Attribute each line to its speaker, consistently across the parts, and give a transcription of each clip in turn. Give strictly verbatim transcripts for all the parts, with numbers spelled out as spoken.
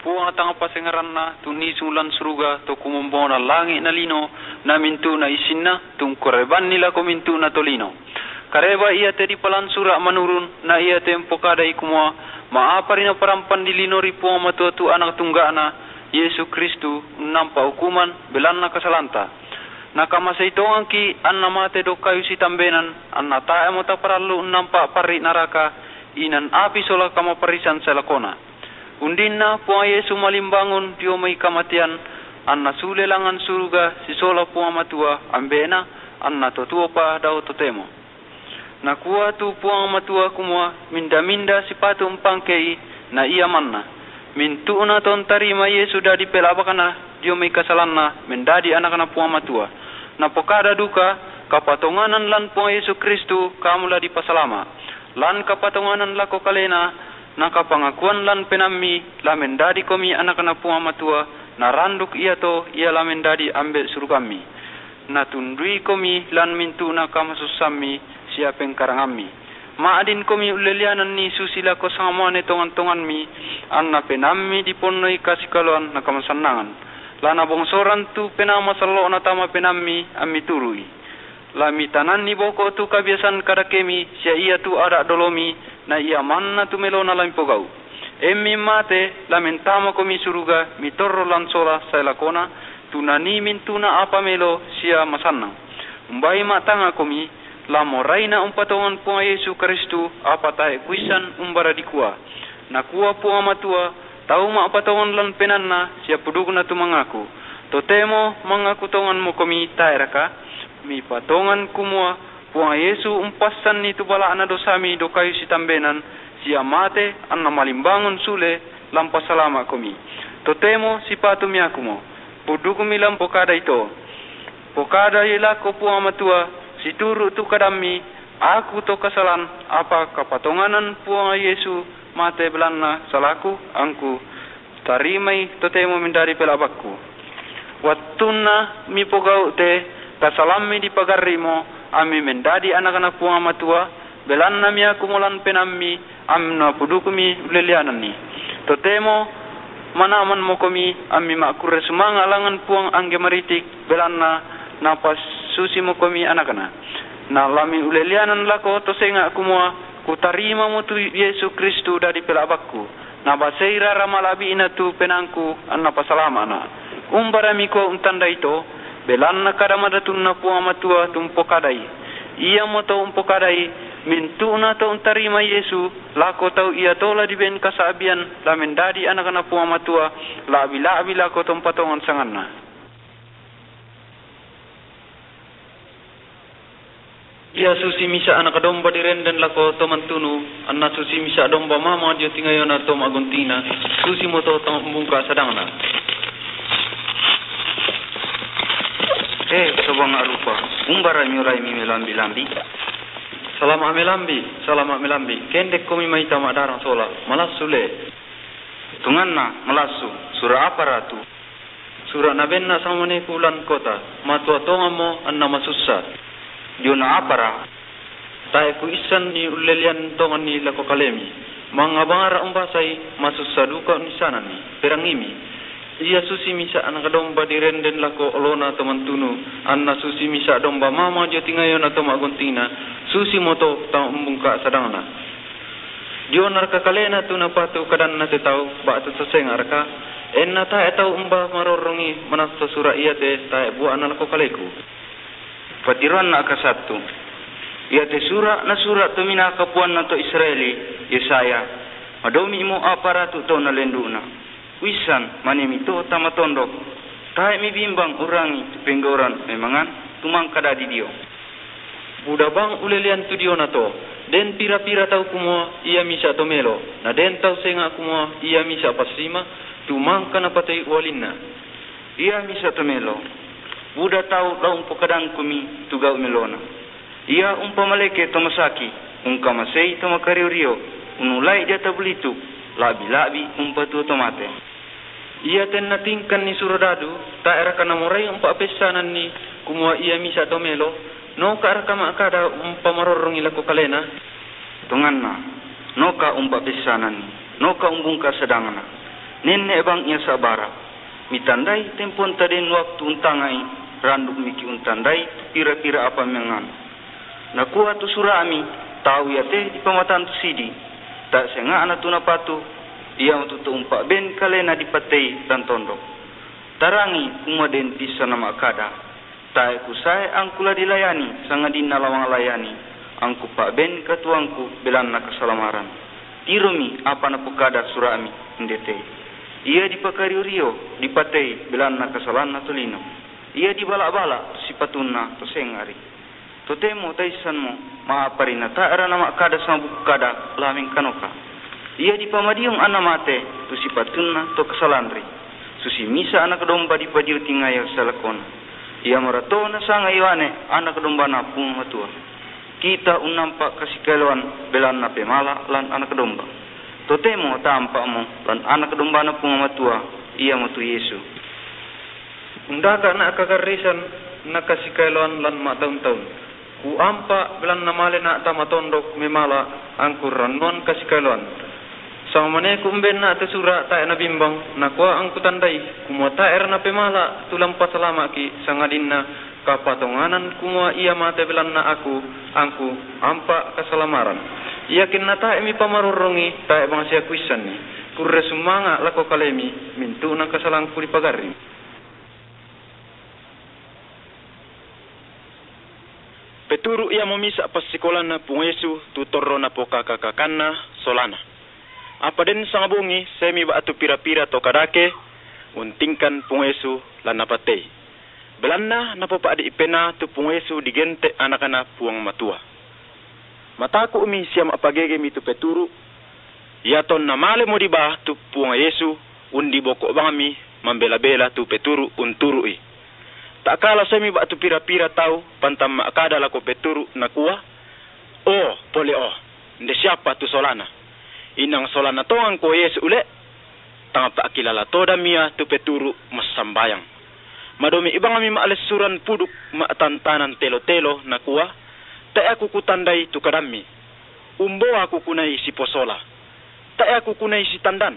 Speaker 1: puang tanga pasengaran na tuni sulan suruga to kumumbona langit na lino na mintu na isinna tung koreban nila ko mintu na tolino. Kareba ia te di palan sura manurun na ia tempo kadai kumua maaparina parampan di lino ripuang matuatu anak tunggana Yesu Kristu nampa hukuman belanna kasalanta. Nakamasaitongan ki anna mate do kayu si tambenan anna tae mo taparallu nampa pari naraka inan api sola kama parisan selakona. Undinna puang Yesu malimbangun dio mai kamatian anna sule langan suruga si sola puang matua ambena anna totua pa dau totemo. Nakua tu puang matua kumua minda-minda sipatu empangkei na ia manna. Mintu na ton tarima Yesu dadi pelabakana dio mai kasalanna mendadi anak-anak puang matua. Na pokada duka kapatonganan lan puang Yesu Kristu kamula di pasalama. Lan kapatonganan lako kalena na kapangakuan lan penammi la mendadi komi anak-anak puang matua na randuk ia to ia la mendadi ambil surgami. Na tundui komi lan mintu na kamasusami siapeng karangami. Maadin komi ulelianan ni susila ko sangamane tongan-tongan mi anna penammi diponnoi kasikaluan na kamasanangan. Lana bongsoran tu penama salo na tama penammi ammi turui. La mitanan ni boko tu kabiasan kada kemi sia ia tu ada dolomi na ia manna tu melona lampogau. Emmi mate la mentama komi suruga mitorro lansola sailakona tunani mintuna apa melo sia masanna. Umbai matanga komi la moraina umpatongan puang Yesu Kristu apa tae kuisan umbara dikua. Na kuah puang matua tau ma patongan lan penanna sia pudugna tu mangaku. Totemo mangaku tongan mo komi tae raka mi patongan kumua puang Yesu umpasan ni tu bala ana dosami do kayu sitambenan sia mate anna malimbangun sule lampa salama komi. Totemo sipatu miakumo pudugumi lampo kada ito. Pokada ilako puang matua situru tu kadami aku to kasalan apa kapatonganan puang Yesu mate belanna salaku angku tarimai totemo mendari pelabakku. Wattuna mi pogau te kasalami di pagarrimo ami mendadi anak-anak puang matua belanna mi aku mulan penammi amna pudukumi ulelianani. Totemo manaman mokomi ami makure sumanga langan puang angge maritik belanna napas susi mokomi anak-anak. Na lami ulelianan lako to senga kumua kutarima mutu Yesu Kristu dari pelabakku. Na baseira ramalabi inatu penangku anna pasalama na. Umbara miko untanda ito belanna kadamadatun na puang matua tumpo kadai. Ia moto umpo kadai mintuna to untarima Yesu lako tau ia tola di ben kasabian la mendadi anak-anak puang matua la bila bila ko tompatongan sanganna. Ia susi misa anak domba direnden lako tomantunu anna susi misa domba mama dio tingayona tom aguntina susi moto tom bungka sadangna. Eh sobang arupa umbara nyurai mi melambi-lambi. Salam amelambi, salam amelambi. Kendek komi mai tamak darang sola malas sule. Tunganna malasu surah apa ratu. Surah nabenna samane kulan kota matua tongamo anna masussa. Diona apara tae ku isan ni ulelian tongan ni lako kalemi mga bangara umbasai masus saduka ni sana ni perangimi ia susi misa anak domba direnden lako olona tomantunu anna susi misa domba mama jo tingayon atau maguntina susi moto tau umbungka sadangna dionar kakalena tu napatu kadan na tetau batu seseng arka enna tae tau umba marorongi manasta surah iya te tae buat anak lako kaleku. Patiran na kasatu. Ia te surah na surah tu mina kapuan na to Israeli Yesaya. Madomi mo aparatu to na lenduna. Wisan manimi to tamatondok. Tae mi bimbang urangi penggoran memangan tumang kada di dio. Buda bang ulelian tu dio na to. Den pira-pira tau kumo ia misa to melo. Na den tau senga kumo ia misa pasima tumang kana patay walinna. Ia misa to melo. Buda tahu daun pokadang kumi tugau melona. Ia umpamaleke tomasaki, ungkamasei tomakariurio, unulai jata belitu, labi-labi umpatu tomate. Ia tenna tingkan ni suradadu, tak era kana morai umpa pesanan ni kumua ia misa tomelo, no ka era kama kada umpa marorong ilako kalena. Tunganna, no ka umpa pesanan ni, no ka umbungka sedangana.
Speaker 2: Nenek bang ia sabara. Mitandai tempon taden waktu untangai randuk miki untandai kira-kira apa mengan. Nakuha tu surami tahu ya teh di pematan tu sidi. Tak senga anak tu napatu. Ia untuk umpak ben kalena dipatei dan tondok. Tarangi kumaden pisa nama kada. Tak kusai angkula dilayani sangadina lawang layani. Angku pak ben katuangku belan nak keselamaran. Tirumi apa na pukada surami ndete. Ia dipakari rio dipatei belan nak kesalahan natulino. Ia dibalak-balak sipatuna to sengari. Totemo taisanmu maaparina ta era nama kada sama buku kada laming kanoka. Ia dipamadium ana mate tu sipatuna to kesalandri. Susi misa anak domba dipadiu tingayo salakon. Ia marato na sanga iwane anak domba na pung matua. Kita unampak kasih keluan belan na pemala lan anak domba. Totemo tampak mo lan anak domba na pung matua ia matu Yesu. Undaka na kakarisan na kasih keluan lan mak tahun-tahun. Ku ampak belan na male na tamatondok memala angkur ranuan kasih keluan. Sama mana kumben na tesura tak na bimbang na kuah angku tandai kumua tak er na pemala tulang pasalama ki sangadinna kapatonganan kumua ia mate belan na aku angku ampak keselamaran. Yakin na tak emi pamarurungi tak bang sia kuisan ni kurre sumanga lako kalemi mintu na kesalangku di pagari. Peturu ia memisa pas sekolah na pungesu tutorro na poka kakakana solana. Apa den sangabungi semi batu pira-pira to kadake untingkan pungesu lan napatei. Belanna napopa di ipena tu pungesu digente anak-anak puang matua. Mataku umi siam apagege mi tu peturu. Ya ton namale mo diba tu puang Yesu undi bokok bangami membela-bela tu peturu unturui. Tak kala semi batu pira-pira tau pantam makada lako peturu nakua. Oh, pole oh. Nde siapa tu solana? Inang solana toang ko Yesu ule. Tanga pa akilala toda mia tu peturu masambayang. Madomi ibang ami maalesuran puduk maatantanan telo-telo na kuwa. Ta aku kutandai tu kadami. Umbo aku kunai si posola. Ta aku kunai si tandan.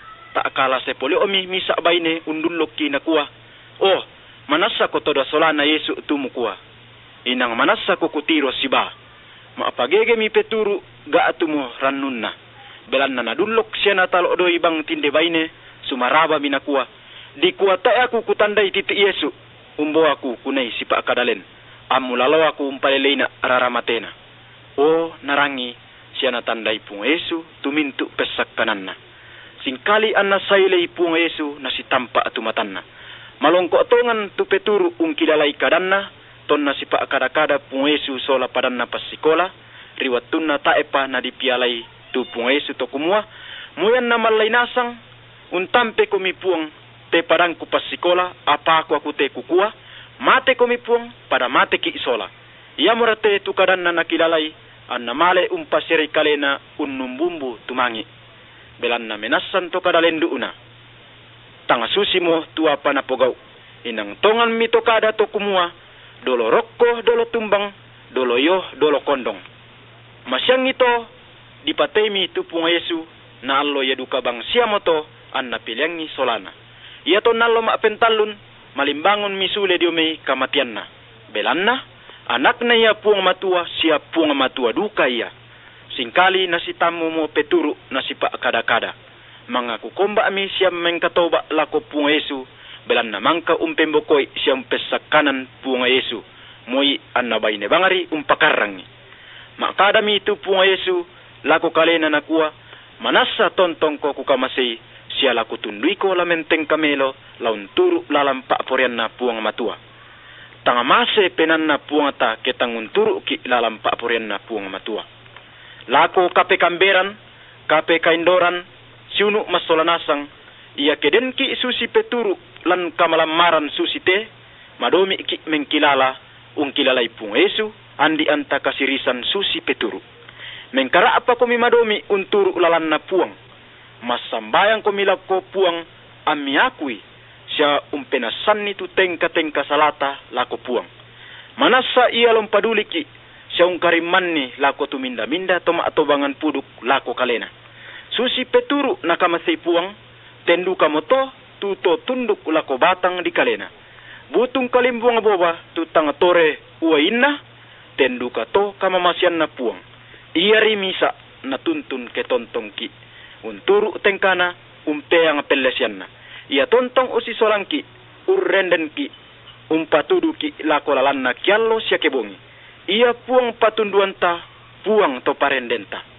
Speaker 2: Ta akala se poli omi misa baine undulloki na kuwa. Oh, manasa ko toda solana Yesu tumu kuwa. Inang manasa ko kutiro siba. Maapagege mi peturu ga atumo ranunna. Belan na nadullok siya na talo do ibang tinde baine sumaraba minakuwa. Di kuwa ta aku kutandai titi Yesu. Umbo aku kunai si pa akadalen. Amulalaw aku umpalelay na araramatena. O narangi siya na tandai pung Yesu tumintu pesak kanan na. Singkali an nasaylay pung Yesu na si tampa atumatan na. Malongko atongan tu peturu ungkilalay kadan na. Ton na si pa akadakada pung Yesu sola padan na pasikola. Riwatun na taepa na dipialay tu pung Yesu to kumua. Muyan na malay nasang untampe kumipuang te parang kupasikola apa aku aku te kukua. Mate kumipuang pada mate ki isola. Ia murate tu kadan na nakilalay an namale umpasiri kalena unnumbumbu tumangi. Belan na menasan to kadalendu una. Tanga susi mo tu apa na pogau. Inang tongan mito kada to kumua. Dolo rokko, dolo tumbang, dolo yoh, dolo kondong. Masyang ito, dipatemi tu pung Yesu na allo yaduka bang siamoto an napiliangi solana. Ia to nallo maapentalun malimbangon misule diome kamatian na. Belanna anak na ia puang matua siya puang matua duka ia. Singkali nasitamu mo peturu nasipa kada-kada. Mga kukomba ami siya mengkatoba lako pung Yesu. Belanna mangka umpembokoy siya umpesakanan pung Yesu. Moy annabay ne bangari umpakarangi. Makadami tu pung Yesu lako kalena nakuha, manasa tontong ko kukamasay, siya lako tunduy ko lamenteng kamelo, laun turu lalampa porian na puang matua. Tangamase penan na puang ta ketangun turu ki lalampa porian na puang matua. Lako kape kamberan, kape kaindoran, siunu masolanasang, iya keden ki susi peturu lan kamalamaran susi te, madomi ki mengkilala, ungkilalay pung Yesu, andi anta kasirisan susi peturu. Mengkara apa ko mimadomi unturu lalan na puang. Masambayang ko milako puang amiakui siya umpenasan nitu tengka-tengka salata lako puang. Manasa iya lompaduliki siya ungkariman ni lako tuminda-minda toma atobangan puduk lako kalena. Susi peturu nakamasay puang tendu kamoto tuto tunduk lako batang di kalena. Butung kalimbuang boba tutang tore ua inna tendu kato kamamasian na puang. Iari misa na tuntun ke tontong ki. Unturu tengkana umpeang pelesianna. Ia tontong usi solangki urrenden ki umpatudu ki lako lalanna kiallo siakebongi. Ia puang patunduanta puang to parendenta.